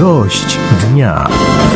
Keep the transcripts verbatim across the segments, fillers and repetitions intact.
Gość dnia.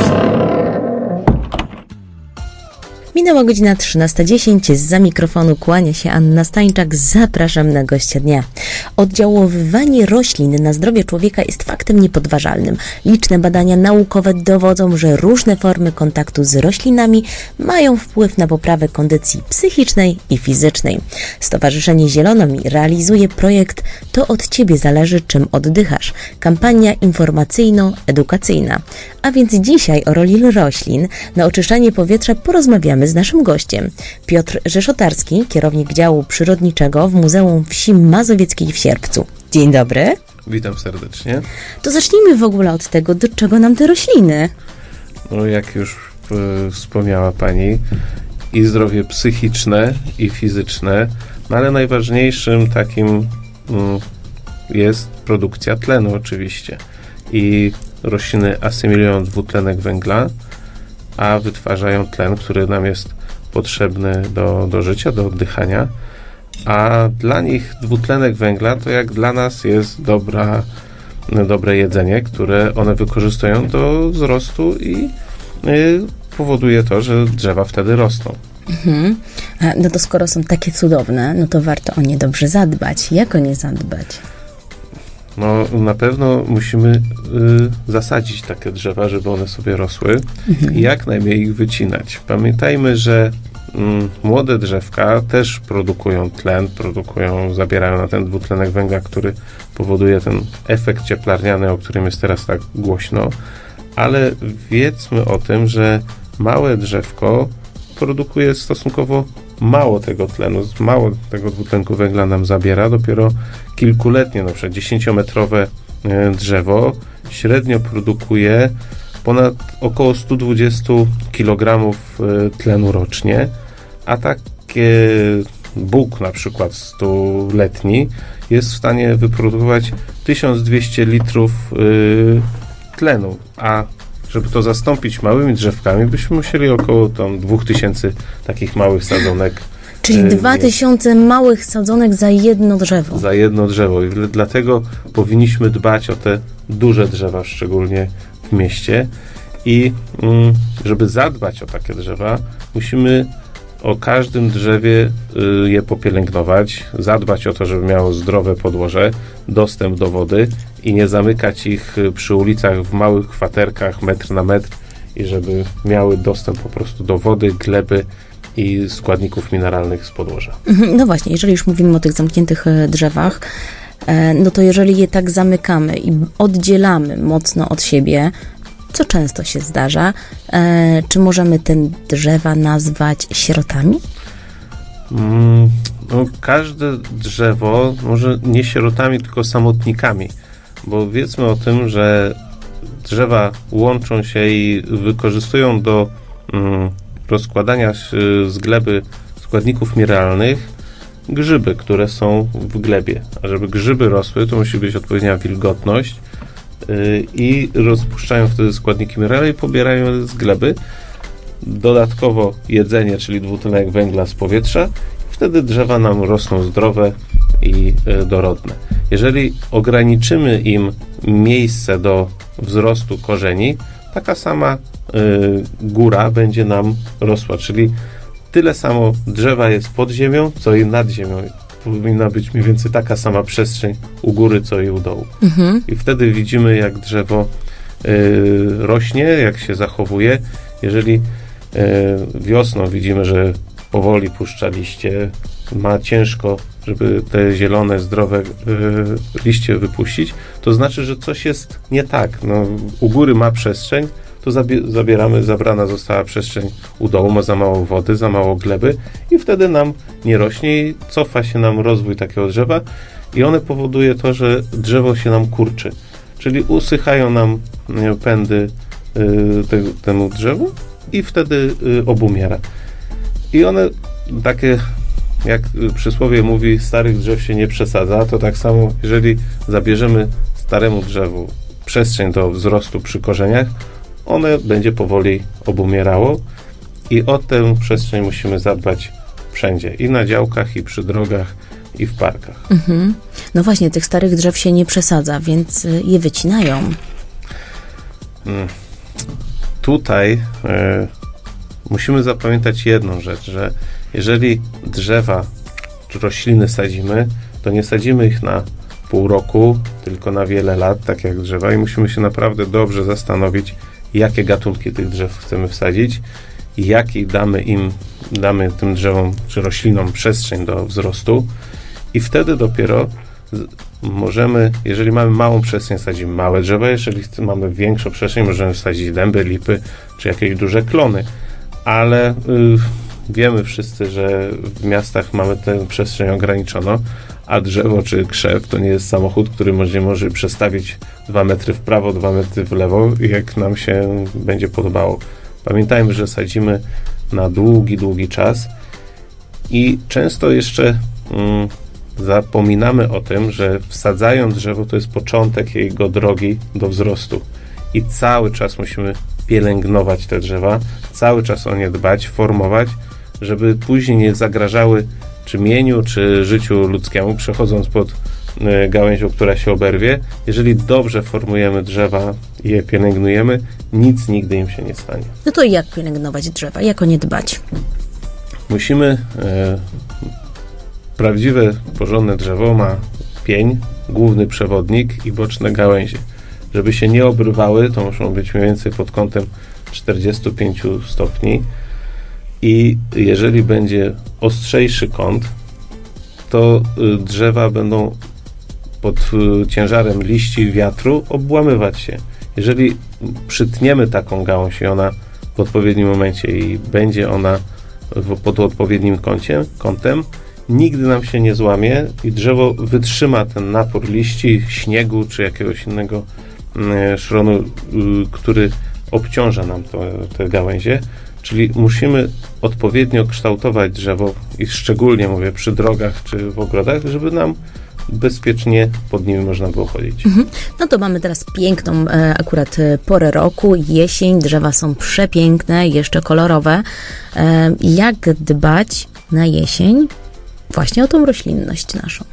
Minęła godzina trzynasta dziesięć, zza mikrofonu kłania się Anna Stańczak, zapraszam na gościa dnia. Oddziaływanie roślin na zdrowie człowieka jest faktem niepodważalnym. Liczne badania naukowe dowodzą, że różne formy kontaktu z roślinami mają wpływ na poprawę kondycji psychicznej i fizycznej. Stowarzyszenie Zielonomi realizuje projekt To od Ciebie zależy, czym oddychasz. Kampania informacyjno-edukacyjna. A więc dzisiaj o roli roślin na oczyszczanie powietrza porozmawiamy z naszym gościem. Piotr Rzeszotarski, kierownik działu przyrodniczego w Muzeum Wsi Mazowieckiej w Sierpcu. Dzień dobry. Witam serdecznie. To zacznijmy w ogóle od tego, do czego nam te rośliny? No, jak już y, wspomniała Pani, i zdrowie psychiczne, i fizyczne, no ale najważniejszym takim y, jest produkcja tlenu oczywiście. I rośliny asymilują dwutlenek węgla, a wytwarzają tlen, który nam jest potrzebny do, do życia, do oddychania, a dla nich dwutlenek węgla to jak dla nas jest dobra, no, dobre jedzenie, które one wykorzystują do wzrostu i y, powoduje to, że drzewa wtedy rosną. Mhm. No to skoro są takie cudowne, no to warto o nie dobrze zadbać. Jak o nie zadbać? No, na pewno musimy y, zasadzić takie drzewa, żeby one sobie rosły mhm. i jak najmniej ich wycinać. Pamiętajmy, że mm, młode drzewka też produkują tlen, produkują, zabierają na ten dwutlenek węgla, który powoduje ten efekt cieplarniany, o którym jest teraz tak głośno, ale wiedzmy o tym, że małe drzewko produkuje stosunkowo mało tego tlenu, mało tego dwutlenku węgla nam zabiera, dopiero kilkuletnie, na przykład dziesięciometrowe drzewo średnio produkuje ponad około sto dwadzieścia kilogramów tlenu rocznie, a takie bóg na przykład stuletni jest w stanie wyprodukować tysiąc dwieście litrów tlenu, a żeby to zastąpić małymi drzewkami, byśmy musieli około tam dwóch tysięcy takich małych sadzonek. Czyli dwa tysiące małych sadzonek za jedno drzewo. Za jedno drzewo. I dlatego powinniśmy dbać o te duże drzewa, szczególnie w mieście. I mm, żeby zadbać o takie drzewa, musimy o każdym drzewie y, je popielęgnować, zadbać o to, żeby miało zdrowe podłoże, dostęp do wody i nie zamykać ich przy ulicach w małych kwaterkach metr na metr i żeby miały dostęp po prostu do wody, gleby i składników mineralnych z podłoża. No właśnie, jeżeli już mówimy o tych zamkniętych drzewach, no to jeżeli je tak zamykamy i oddzielamy mocno od siebie, co często się zdarza, e, czy możemy te drzewa nazwać sierotami? Mm, no, każde drzewo może nie sierotami, tylko samotnikami, bo wiedzmy o tym, że drzewa łączą się i wykorzystują do mm, rozkładania z gleby składników mineralnych grzyby, które są w glebie. A żeby grzyby rosły, to musi być odpowiednia wilgotność yy, i rozpuszczają wtedy składniki mineralne i pobierają je z gleby. Dodatkowo jedzenie, czyli dwutlenek węgla z powietrza. Wtedy drzewa nam rosną zdrowe i yy, dorodne. Jeżeli ograniczymy im miejsce do wzrostu korzeni, taka sama y, góra będzie nam rosła, czyli tyle samo drzewa jest pod ziemią, co i nad ziemią. Powinna być mniej więcej taka sama przestrzeń u góry, co i u dołu. Mhm. I wtedy widzimy, jak drzewo y, rośnie, jak się zachowuje. Jeżeli y, wiosną widzimy, że powoli puszcza liście, ma ciężko, żeby te zielone, zdrowe y, liście wypuścić, to znaczy, że coś jest nie tak. No, u góry ma przestrzeń, to zabie- zabieramy, zabrana została przestrzeń u dołu, ma za mało wody, za mało gleby i wtedy nam nie rośnie i cofa się nam rozwój takiego drzewa i one powoduje to, że drzewo się nam kurczy. Czyli usychają nam nie, pędy y, te, temu drzewu i wtedy y, obumiera. I one takie, jak przysłowie mówi, starych drzew się nie przesadza, to tak samo, jeżeli zabierzemy staremu drzewu przestrzeń do wzrostu przy korzeniach, one będzie powoli obumierało i o tę przestrzeń musimy zadbać wszędzie, i na działkach, i przy drogach, i w parkach. Mhm. No właśnie, tych starych drzew się nie przesadza, więc je wycinają. tutaj e, musimy zapamiętać jedną rzecz, że jeżeli drzewa czy rośliny sadzimy, to nie sadzimy ich na pół roku, tylko na wiele lat, tak jak drzewa, i musimy się naprawdę dobrze zastanowić, jakie gatunki tych drzew chcemy wsadzić i jaki damy im, damy tym drzewom czy roślinom przestrzeń do wzrostu, i wtedy dopiero możemy, jeżeli mamy małą przestrzeń, sadzimy małe drzewa, jeżeli mamy większą przestrzeń, możemy wsadzić dęby, lipy czy jakieś duże klony, ale y, wiemy wszyscy, że w miastach mamy tę przestrzeń ograniczoną, a drzewo czy krzew to nie jest samochód, który może, może przestawić dwa metry w prawo, dwa metry w lewo, jak nam się będzie podobało. Pamiętajmy, że sadzimy na długi, długi czas i często jeszcze mm, zapominamy o tym, że wsadzając drzewo to jest początek jego drogi do wzrostu i cały czas musimy pielęgnować te drzewa, cały czas o nie dbać, formować, żeby później nie zagrażały czy mieniu, czy życiu ludzkiemu, przechodząc pod y, gałęzią, która się oberwie. Jeżeli dobrze formujemy drzewa i je pielęgnujemy, nic nigdy im się nie stanie. No to jak pielęgnować drzewa? Jak o nie dbać? Musimy... Y, prawdziwe, porządne drzewo ma pień, główny przewodnik i boczne gałęzie. Żeby się nie obrywały, to muszą być mniej więcej pod kątem czterdzieści pięć stopni i jeżeli będzie ostrzejszy kąt, to drzewa będą pod ciężarem liści wiatru obłamywać się. Jeżeli przytniemy taką gałąź i ona w odpowiednim momencie i będzie ona w, pod odpowiednim kącie, kątem, nigdy nam się nie złamie i drzewo wytrzyma ten napór liści, śniegu czy jakiegoś innego y, szronu, y, który obciąża nam to, te gałęzie. Czyli musimy odpowiednio kształtować drzewo i szczególnie mówię przy drogach czy w ogrodach, żeby nam bezpiecznie pod nimi można było chodzić. Mhm. No to mamy teraz piękną e, akurat e, porę roku, jesień, drzewa są przepiękne, jeszcze kolorowe. E, jak dbać na jesień właśnie o tą roślinność naszą?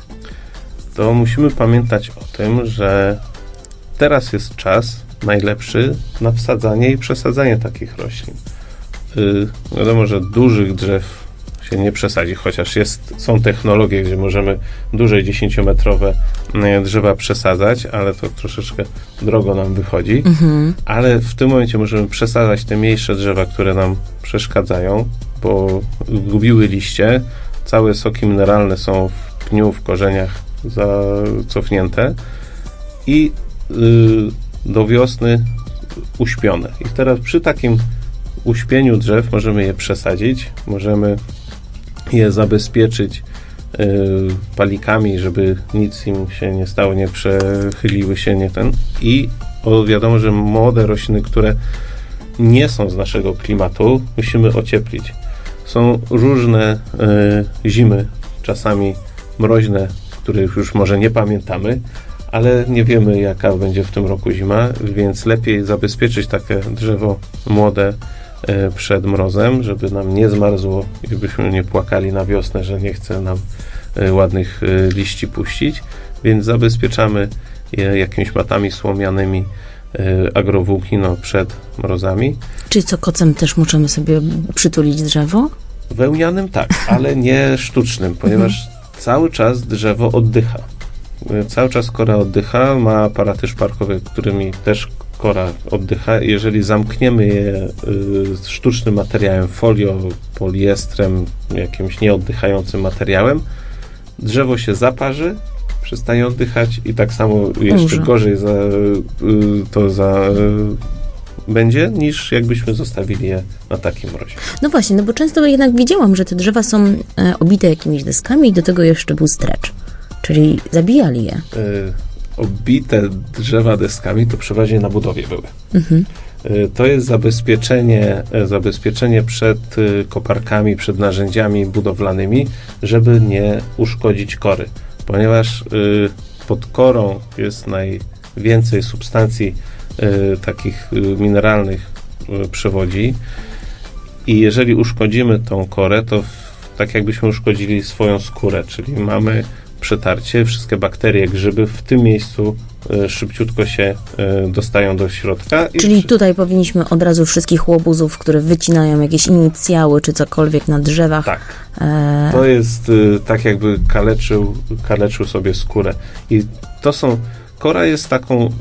To musimy pamiętać o tym, że teraz jest czas najlepszy na wsadzanie i przesadzanie takich roślin. Yy, wiadomo, że dużych drzew się nie przesadzi, chociaż jest, są technologie, gdzie możemy duże dziesięciometrowe drzewa przesadzać, ale to troszeczkę drogo nam wychodzi. Mhm. Ale w tym momencie możemy przesadzać te mniejsze drzewa, które nam przeszkadzają, bo gubiły liście. Całe soki mineralne są w pniu, w korzeniach zacofnięte i y, do wiosny uśpione. I teraz przy takim uśpieniu drzew możemy je przesadzić, możemy je zabezpieczyć y, palikami, żeby nic im się nie stało, nie przechyliły się, nie ten. I o, wiadomo, że młode rośliny, które nie są z naszego klimatu, musimy ocieplić. Są różne y, zimy, czasami mroźne, których już może nie pamiętamy, ale nie wiemy, jaka będzie w tym roku zima, więc lepiej zabezpieczyć takie drzewo młode y, przed mrozem, żeby nam nie zmarzło i byśmy nie płakali na wiosnę, że nie chce nam y, ładnych y, liści puścić, więc zabezpieczamy je jakimiś matami słomianymi, agrowłóknino przed mrozami. Czyli co, kocem też możemy sobie przytulić drzewo? Wełnianym tak, ale nie sztucznym, ponieważ mhm. cały czas drzewo oddycha. Cały czas kora oddycha, ma aparaty szparkowe, którymi też kora oddycha. Jeżeli zamkniemy je y, sztucznym materiałem, folią, poliestrem, jakimś nieoddychającym materiałem, drzewo się zaparzy, przestaje oddychać i tak samo jeszcze Umrze. gorzej za, y, to za, y, będzie, niż jakbyśmy zostawili je na takim mrozie. No właśnie, no bo często jednak widziałam, że te drzewa są e, obite jakimiś deskami i do tego jeszcze był strecz, czyli zabijali je. Y, obite drzewa deskami to przeważnie na budowie były. Mhm. Y, to jest zabezpieczenie, zabezpieczenie przed y, koparkami, przed narzędziami budowlanymi, żeby nie uszkodzić kory. Ponieważ y, pod korą jest najwięcej substancji y, takich y, mineralnych y, przewodzi i jeżeli uszkodzimy tą korę, to w, tak jakbyśmy uszkodzili swoją skórę, czyli mamy przetarcie, wszystkie bakterie, grzyby w tym miejscu y, szybciutko się y, dostają do środka. Czyli I tutaj powinniśmy od razu wszystkich łobuzów, które wycinają jakieś inicjały czy cokolwiek na drzewach. Tak. E... To jest y, tak jakby kaleczył, kaleczył sobie skórę. I to są, kora jest taką y,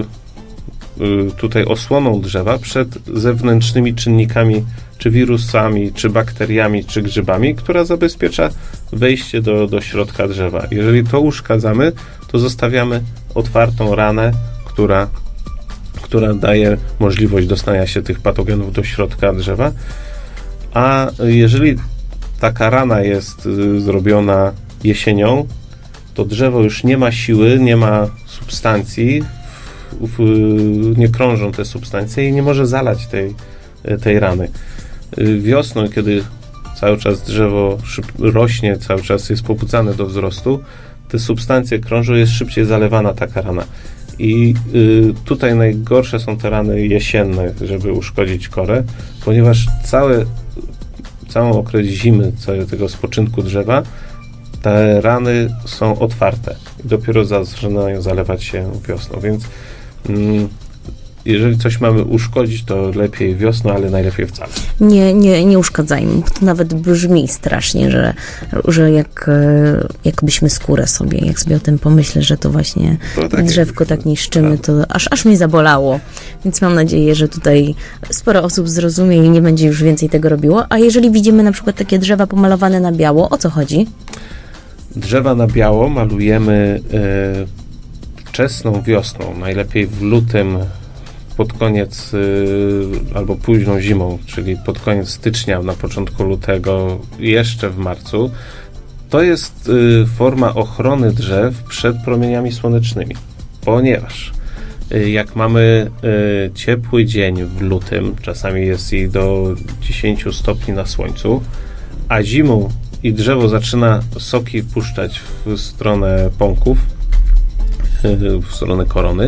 y, tutaj osłoną drzewa przed zewnętrznymi czynnikami, czy wirusami, czy bakteriami, czy grzybami, która zabezpiecza wejście do, do środka drzewa. Jeżeli to uszkadzamy, to zostawiamy otwartą ranę, która, która daje możliwość dostania się tych patogenów do środka drzewa. A jeżeli taka rana jest y, zrobiona jesienią, to drzewo już nie ma siły, nie ma substancji, w, w, nie krążą te substancje i nie może zalać tej, tej rany. Y, wiosną, kiedy cały czas drzewo szyb, rośnie, cały czas jest pobudzane do wzrostu, te substancje krążą, jest szybciej zalewana taka rana. I y, tutaj najgorsze są te rany jesienne, żeby uszkodzić korę, ponieważ całe całą okres zimy, całego spoczynku drzewa, te rany są otwarte i dopiero zaczynają zalewać się wiosną, więc mm, jeżeli coś mamy uszkodzić, to lepiej wiosną, ale najlepiej wcale. Nie, nie, nie uszkadzajmy, bo to nawet brzmi strasznie, że, że jak, jakbyśmy skórę sobie, jak sobie o tym pomyślę, że to właśnie to tak drzewko tak niszczymy, to aż, aż mnie zabolało. Więc mam nadzieję, że tutaj sporo osób zrozumie i nie będzie już więcej tego robiło. A jeżeli widzimy na przykład takie drzewa pomalowane na biało, o co chodzi? Drzewa na biało malujemy y, wczesną wiosną, najlepiej w lutym, pod koniec y, albo późną zimą, czyli pod koniec stycznia, na początku lutego, jeszcze w marcu. To jest y, forma ochrony drzew przed promieniami słonecznymi, ponieważ y, jak mamy y, ciepły dzień w lutym, czasami jest i do dziesięciu stopni na słońcu, a zimą i drzewo zaczyna soki puszczać w stronę pąków, y, w stronę korony,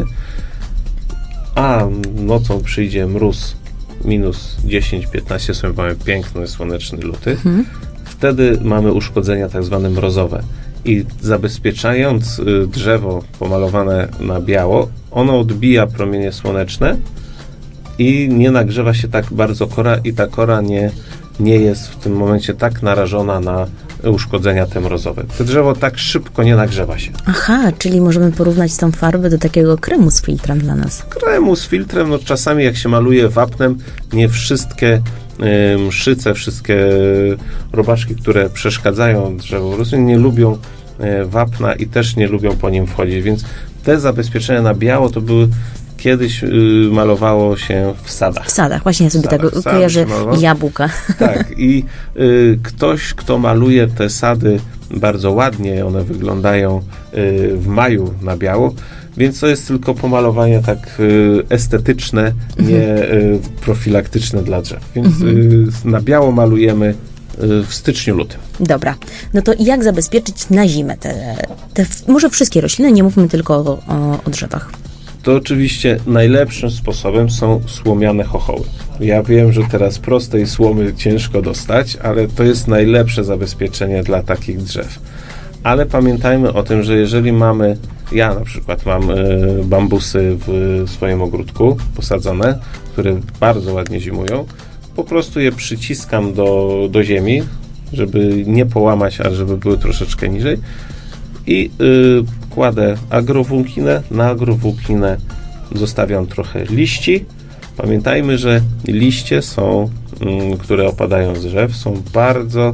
a nocą przyjdzie mróz minus dziesięć piętnaście, sobie mamy piękny, słoneczny luty, hmm. wtedy mamy uszkodzenia tak zwane mrozowe. I zabezpieczając y, drzewo pomalowane na biało, ono odbija promienie słoneczne i nie nagrzewa się tak bardzo kora i ta kora nie, nie jest w tym momencie tak narażona na uszkodzenia te mrozowe. To drzewo tak szybko nie nagrzewa się. Aha, czyli możemy porównać tą farbę do takiego kremu z filtrem dla nas. Kremu z filtrem, no czasami jak się maluje wapnem, nie wszystkie y, mszyce, wszystkie robaczki, które przeszkadzają drzewu, rośliny nie lubią y, wapna i też nie lubią po nim wchodzić, więc te zabezpieczenia na biało to były kiedyś y, malowało się w sadach. W sadach, właśnie ja sobie tak kojarzę jabłka. Tak, i y, ktoś, kto maluje te sady bardzo ładnie, one wyglądają y, w maju na biało, więc to jest tylko pomalowanie tak y, estetyczne, nie y, profilaktyczne dla drzew. Więc y, na biało malujemy y, w styczniu, lutym. Dobra, no to jak zabezpieczyć na zimę te, te może wszystkie rośliny, nie mówmy tylko o, o, o drzewach. To oczywiście najlepszym sposobem są słomiane chochoły. Ja wiem, że teraz prostej słomy ciężko dostać, ale to jest najlepsze zabezpieczenie dla takich drzew. Ale pamiętajmy o tym, że jeżeli mamy, ja na przykład mam y, bambusy w swoim ogródku posadzone, które bardzo ładnie zimują, po prostu je przyciskam do, do ziemi, żeby nie połamać, a żeby były troszeczkę niżej. I y, kładę agrowłóknę, na agrowłóknę zostawiam trochę liści. Pamiętajmy, że liście są, y, które opadają z drzew, są bardzo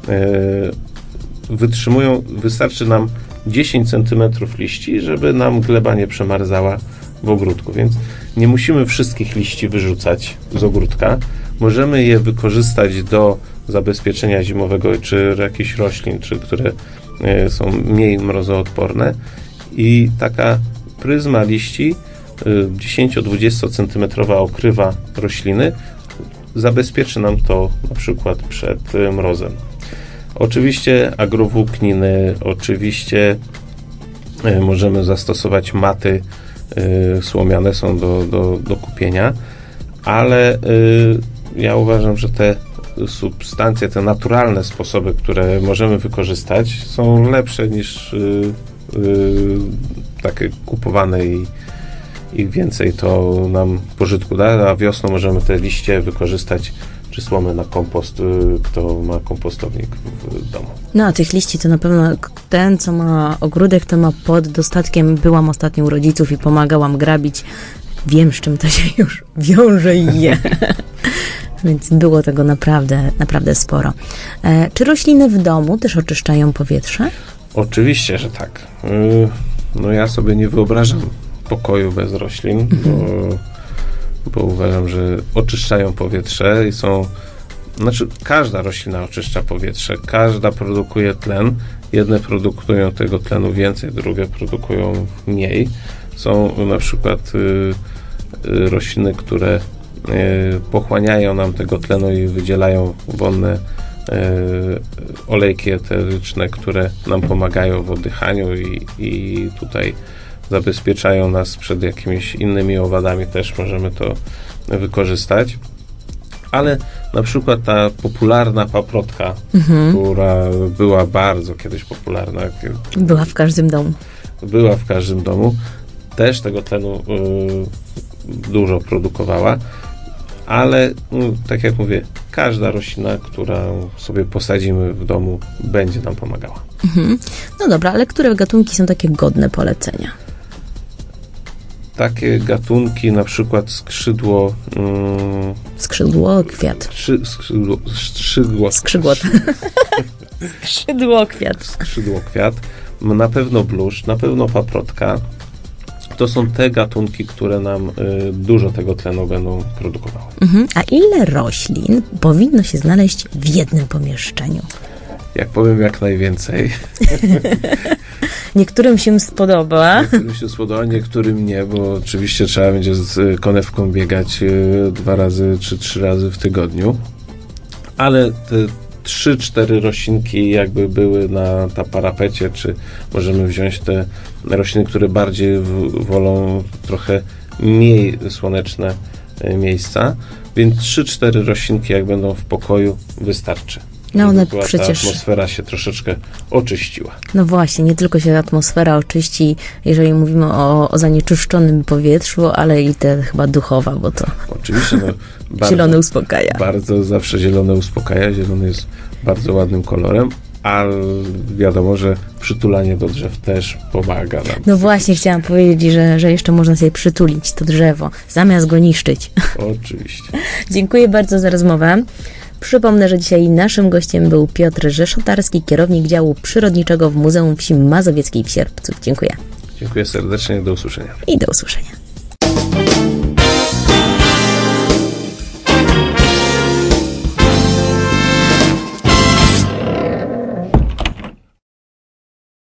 y, wytrzymują, wystarczy nam dziesięć centymetrów liści, żeby nam gleba nie przemarzała w ogródku, więc nie musimy wszystkich liści wyrzucać z ogródka. Możemy je wykorzystać do zabezpieczenia zimowego, czy jakichś roślin, czy które są mniej mrozoodporne i taka pryzma liści dziesięcio-dwudziestocentymetrowa okrywa rośliny zabezpieczy nam to na przykład przed mrozem. Oczywiście agrowłókniny, oczywiście możemy zastosować maty słomiane, są do, do, do kupienia, ale ja uważam, że te substancje, te naturalne sposoby, które możemy wykorzystać, są lepsze niż yy, yy, takie kupowane i, i więcej to nam pożytku da, a wiosną możemy te liście wykorzystać czy słomę na kompost, kto ma kompostownik w domu. No, a tych liści to na pewno ten, co ma ogródek, to ma pod dostatkiem. Byłam ostatnio u rodziców i pomagałam grabić. Wiem, z czym to się już wiąże i je. Więc było tego naprawdę, naprawdę sporo. E, czy rośliny w domu też oczyszczają powietrze? Oczywiście, że tak. No ja sobie nie wyobrażam pokoju bez roślin, mhm. bo, bo uważam, że oczyszczają powietrze i są... Znaczy, każda roślina oczyszcza powietrze, każda produkuje tlen. Jedne produkują tego tlenu więcej, drugie produkują mniej. Są na przykład y, y, rośliny, które y, pochłaniają nam tego tlenu i wydzielają wonne y, olejki eteryczne, które nam pomagają w oddychaniu i, i tutaj zabezpieczają nas przed jakimiś innymi owadami. Też możemy to wykorzystać. Ale na przykład ta popularna paprotka, mhm. która była bardzo kiedyś popularna. Była w każdym domu. Była w każdym domu. Też tego tlenu y, dużo produkowała. Ale, no, tak jak mówię, każda roślina, którą sobie posadzimy w domu, będzie nam pomagała. Mhm. No dobra, ale które gatunki są takie godne polecenia? Takie gatunki, na przykład skrzydło... Mm, skrzydło, kwiat. Szy, skrzydło, skrzydło, skrzydło. Skrzydło, kwiat. Skrzydło, kwiat. Na pewno bluszcz, na pewno paprotka. To są te gatunki, które nam y, dużo tego tlenu będą produkowały. Mhm. A ile roślin powinno się znaleźć w jednym pomieszczeniu? Jak powiem, jak najwięcej. Niektórym się spodoba. Niektórym się spodoba, niektórym nie, bo oczywiście trzeba będzie z konewką biegać y, dwa razy czy trzy razy w tygodniu. Ale te trzy, cztery roślinki jakby były na, na parapecie, czy możemy wziąć te rośliny, które bardziej w, wolą trochę mniej słoneczne y, miejsca. Więc trzy, cztery roślinki jak będą w pokoju, wystarczy. No one przecież... Ta atmosfera się troszeczkę oczyściła. No właśnie, nie tylko się atmosfera oczyści, jeżeli mówimy o, o zanieczyszczonym powietrzu, ale i te chyba duchowa, bo to... Oczywiście, no, bardzo, zielone uspokaja. Bardzo zawsze zielone uspokaja. Zielony jest bardzo ładnym kolorem, ale wiadomo, że przytulanie do drzew też pomaga nam. No właśnie, chciałam powiedzieć, że, że jeszcze można sobie przytulić to drzewo, zamiast go niszczyć. Oczywiście. Dziękuję bardzo za rozmowę. Przypomnę, że dzisiaj naszym gościem był Piotr Rzeszotarski, kierownik działu przyrodniczego w Muzeum Wsi Mazowieckiej w Sierpcu. Dziękuję. Dziękuję serdecznie, do usłyszenia. I do usłyszenia.